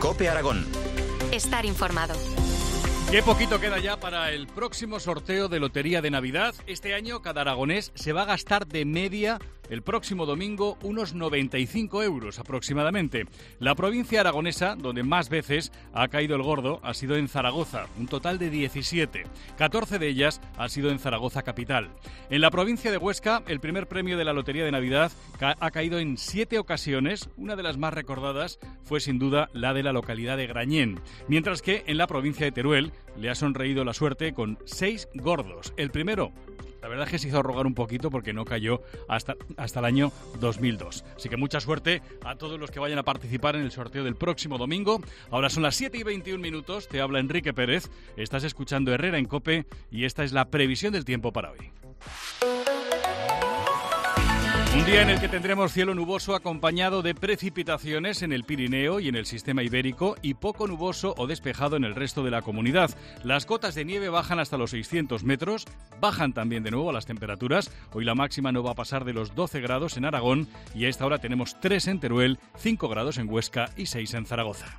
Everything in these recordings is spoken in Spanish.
COPE Aragón. Estar informado. Qué poquito queda ya para el próximo sorteo de Lotería de Navidad. Este año cada aragonés se va a gastar de media el próximo domingo unos 95 euros aproximadamente. La provincia aragonesa, donde más veces ha caído el gordo, ha sido en Zaragoza, un total de 17. 14 de ellas han sido en Zaragoza capital. En la provincia de Huesca, el primer premio de la Lotería de Navidad ha caído en 7 ocasiones. Una de las más recordadas fue sin duda la de la localidad de Grañén. Mientras que en la provincia de Teruel le ha sonreído la suerte con 6 gordos. El primero, la verdad es que se hizo rogar un poquito porque no cayó hasta el año 2002. Así que mucha suerte a todos los que vayan a participar en el sorteo del próximo domingo. Ahora son las 7:21, te habla Enrique Pérez, estás escuchando Herrera en COPE y esta es la previsión del tiempo para hoy. Un día en el que tendremos cielo nuboso acompañado de precipitaciones en el Pirineo y en el sistema ibérico y poco nuboso o despejado en el resto de la comunidad. Las cotas de nieve bajan hasta los 600 metros, bajan también de nuevo las temperaturas. Hoy la máxima no va a pasar de los 12 grados en Aragón y a esta hora tenemos 3 en Teruel, 5 grados en Huesca y 6 en Zaragoza.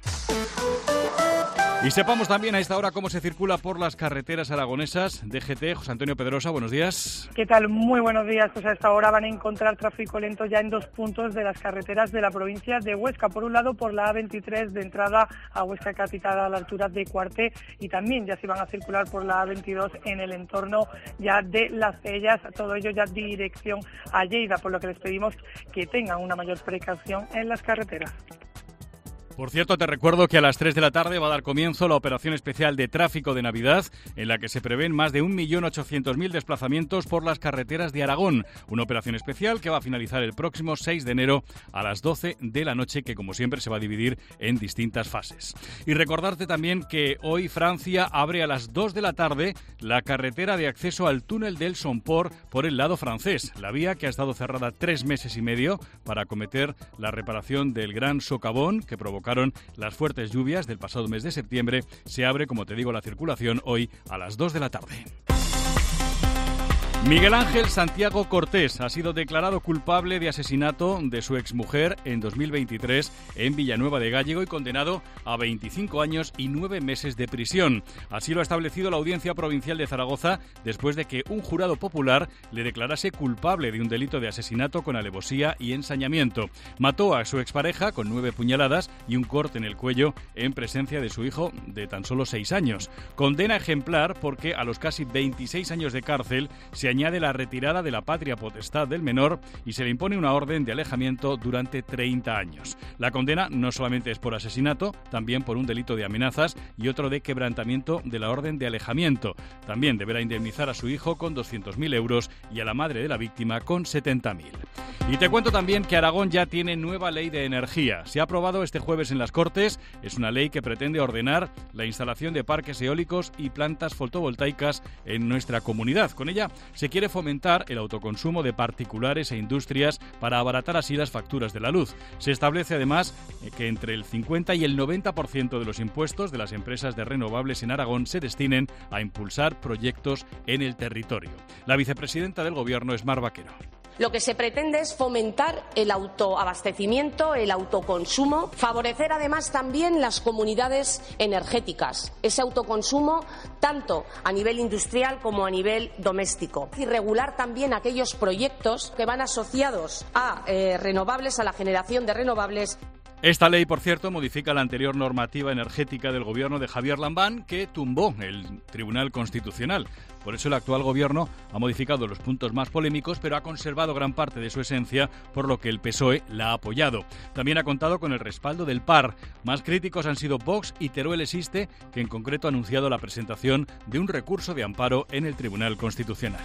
Y sepamos también a esta hora cómo se circula por las carreteras aragonesas. DGT, José Antonio Pedrosa, buenos días. ¿Qué tal? Muy buenos días. Pues a esta hora van a encontrar tráfico lento ya en 2 puntos de las carreteras de la provincia de Huesca. Por un lado, por la A23 de entrada a Huesca capital a la altura de Cuarte, y también ya se van a circular por la A22 en el entorno ya de Las Cellas, todo ello ya dirección a Lleida, por lo que les pedimos que tengan una mayor precaución en las carreteras. Por cierto, te recuerdo que a las 3 de la tarde va a dar comienzo la operación especial de tráfico de Navidad, en la que se prevén más de 1.800.000 desplazamientos por las carreteras de Aragón. Una operación especial que va a finalizar el próximo 6 de enero a las 12 de la noche, que como siempre se va a dividir en distintas fases. Y recordarte también que hoy Francia abre a las 2 de la tarde la carretera de acceso al túnel del Somport por el lado francés. La vía que ha estado cerrada 3 meses y medio para acometer la reparación del gran socavón que provocaron las fuertes lluvias del pasado mes de septiembre, se abre, como te digo, la circulación hoy a las 2 de la tarde. Miguel Ángel Santiago Cortés ha sido declarado culpable de asesinato de su exmujer en 2023 en Villanueva de Gállego y condenado a 25 años y 9 meses de prisión. Así lo ha establecido la Audiencia Provincial de Zaragoza después de que un jurado popular le declarase culpable de un delito de asesinato con alevosía y ensañamiento. Mató a su expareja con 9 puñaladas y un corte en el cuello en presencia de su hijo de tan solo 6 años. Condena ejemplar porque a los casi 26 años de cárcel se añade la retirada de la patria potestad del menor y se le impone una orden de alejamiento durante 30 años. La condena no solamente es por asesinato, también por un delito de amenazas y otro de quebrantamiento de la orden de alejamiento. También deberá indemnizar a su hijo con 200.000 euros y a la madre de la víctima con 70.000. Y te cuento también que Aragón ya tiene nueva ley de energía. Se ha aprobado este jueves en las Cortes. Es una ley que pretende ordenar la instalación de parques eólicos y plantas fotovoltaicas en nuestra comunidad. Con ella se quiere fomentar el autoconsumo de particulares e industrias para abaratar así las facturas de la luz. Se establece además que entre el 50 y el 90% de los impuestos de las empresas de renovables en Aragón se destinen a impulsar proyectos en el territorio. La vicepresidenta del Gobierno es Mar Vaquero. Lo que se pretende es fomentar el autoabastecimiento, el autoconsumo, favorecer además también las comunidades energéticas, ese autoconsumo tanto a nivel industrial como a nivel doméstico, y regular también aquellos proyectos que van asociados a renovables, a la generación de renovables. Esta ley, por cierto, modifica la anterior normativa energética del gobierno de Javier Lambán, que tumbó el Tribunal Constitucional. Por eso el actual gobierno ha modificado los puntos más polémicos, pero ha conservado gran parte de su esencia, por lo que el PSOE la ha apoyado. También ha contado con el respaldo del PAR. Más críticos han sido Vox y Teruel Existe, que en concreto ha anunciado la presentación de un recurso de amparo en el Tribunal Constitucional.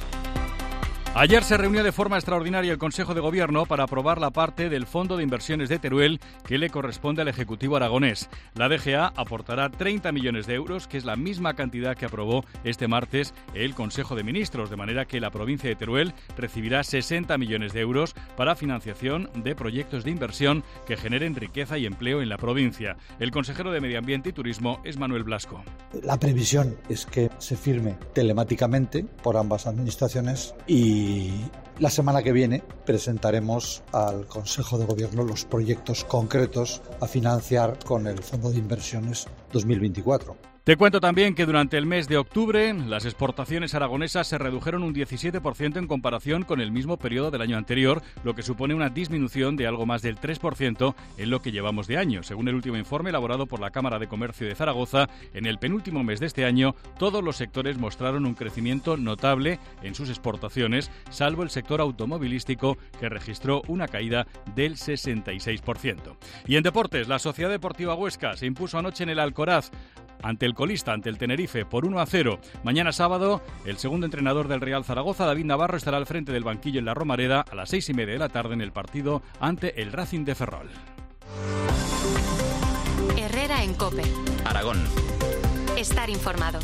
Ayer se reunió de forma extraordinaria el Consejo de Gobierno para aprobar la parte del Fondo de Inversiones de Teruel que le corresponde al Ejecutivo aragonés. La DGA aportará 30 millones de euros, que es la misma cantidad que aprobó este martes el Consejo de Ministros, de manera que la provincia de Teruel recibirá 60 millones de euros para financiación de proyectos de inversión que generen riqueza y empleo en la provincia. El consejero de Medio Ambiente y Turismo es Manuel Blasco. La previsión es que se firme telemáticamente por ambas administraciones y y la semana que viene presentaremos al Consejo de Gobierno los proyectos concretos a financiar con el Fondo de Inversiones 2024. Te cuento también que durante el mes de octubre las exportaciones aragonesas se redujeron un 17% en comparación con el mismo periodo del año anterior, lo que supone una disminución de algo más del 3% en lo que llevamos de año. Según el último informe elaborado por la Cámara de Comercio de Zaragoza, en el penúltimo mes de este año todos los sectores mostraron un crecimiento notable en sus exportaciones, salvo el sector automovilístico, que registró una caída del 66%. Y en deportes, la Sociedad Deportiva Huesca se impuso anoche en el Alcoraz ante el colista, ante el Tenerife, por 1-0. Mañana sábado, el segundo entrenador del Real Zaragoza, David Navarro, estará al frente del banquillo en la Romareda a las 6:30 de la tarde en el partido ante el Racing de Ferrol. Herrera en COPE. Aragón. Estar informado.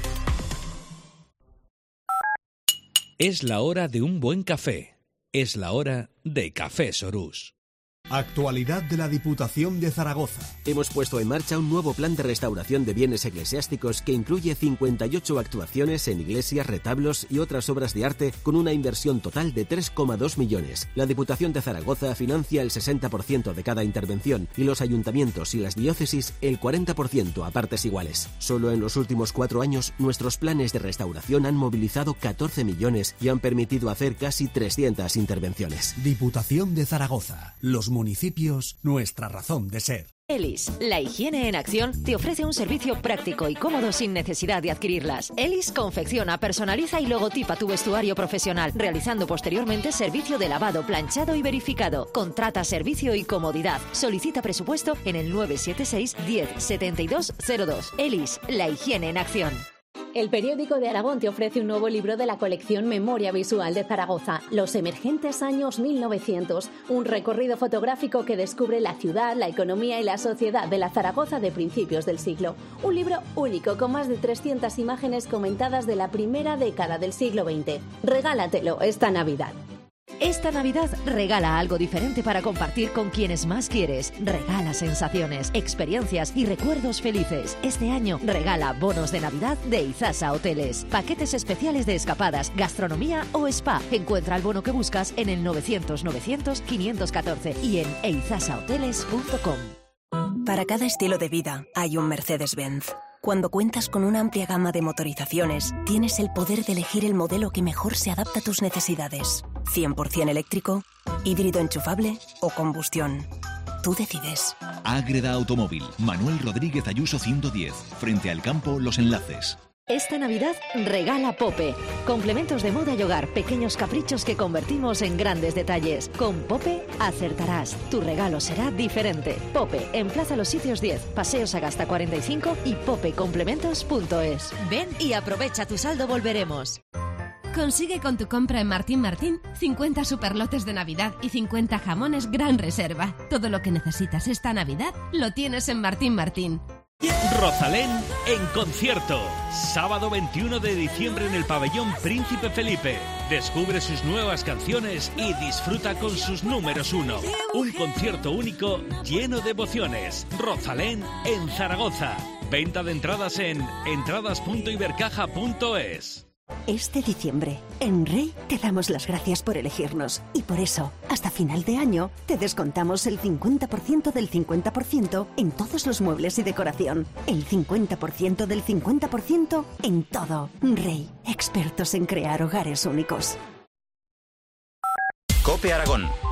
Es la hora de un buen café. Es la hora de Café Sorús. Actualidad de la Diputación de Zaragoza. Hemos puesto en marcha un nuevo plan de restauración de bienes eclesiásticos que incluye 58 actuaciones en iglesias, retablos y otras obras de arte con una inversión total de 3,2 millones. La Diputación de Zaragoza financia el 60% de cada intervención y los ayuntamientos y las diócesis el 40% a partes iguales. Solo en los últimos 4 años nuestros planes de restauración han movilizado 14 millones y han permitido hacer casi 300 intervenciones. Diputación de Zaragoza. Los municipios, nuestra razón de ser. Elis, la higiene en acción, te ofrece un servicio práctico y cómodo sin necesidad de adquirirlas. Elis confecciona, personaliza y logotipa tu vestuario profesional, realizando posteriormente servicio de lavado, planchado y verificado. Contrata servicio y comodidad. Solicita presupuesto en el 976 10 72 02. Elis, la higiene en acción. El Periódico de Aragón te ofrece un nuevo libro de la colección Memoria Visual de Zaragoza, Los emergentes años 1900, un recorrido fotográfico que descubre la ciudad, la economía y la sociedad de la Zaragoza de principios del siglo. Un libro único con más de 300 imágenes comentadas de la primera década del siglo XX. Regálatelo esta Navidad. Esta Navidad regala algo diferente para compartir con quienes más quieres. Regala sensaciones, experiencias y recuerdos felices. Este año regala bonos de Navidad de Izasa Hoteles. Paquetes especiales de escapadas, gastronomía o spa. Encuentra el bono que buscas en el 900 900 514 y en eizasahoteles.com. Para cada estilo de vida hay un Mercedes-Benz. Cuando cuentas con una amplia gama de motorizaciones, tienes el poder de elegir el modelo que mejor se adapta a tus necesidades. 100% eléctrico, híbrido enchufable o combustión. Tú decides. Ágreda Automóvil, Manuel Rodríguez Ayuso 110, frente al campo Los Enlaces. Esta Navidad regala Pope. Complementos de moda y hogar, pequeños caprichos que convertimos en grandes detalles. Con Pope acertarás. Tu regalo será diferente. Pope, en Plaza Los Sitios 10, Paseo Sagasta 45 y popecomplementos.es. Ven y aprovecha tu saldo Volveremos. Consigue con tu compra en Martín Martín 50 superlotes de Navidad y 50 jamones Gran Reserva. Todo lo que necesitas esta Navidad lo tienes en Martín Martín. Rosalén en concierto. Sábado 21 de diciembre en el Pabellón Príncipe Felipe. Descubre sus nuevas canciones y disfruta con sus números 1. Un concierto único lleno de emociones. Rosalén en Zaragoza. Venta de entradas en entradas.ibercaja.es. Este diciembre, en Rey te damos las gracias por elegirnos y por eso, hasta final de año, te descontamos el 50% del 50% en todos los muebles y decoración. El 50% del 50% en todo. Rey, expertos en crear hogares únicos. COPE Aragón.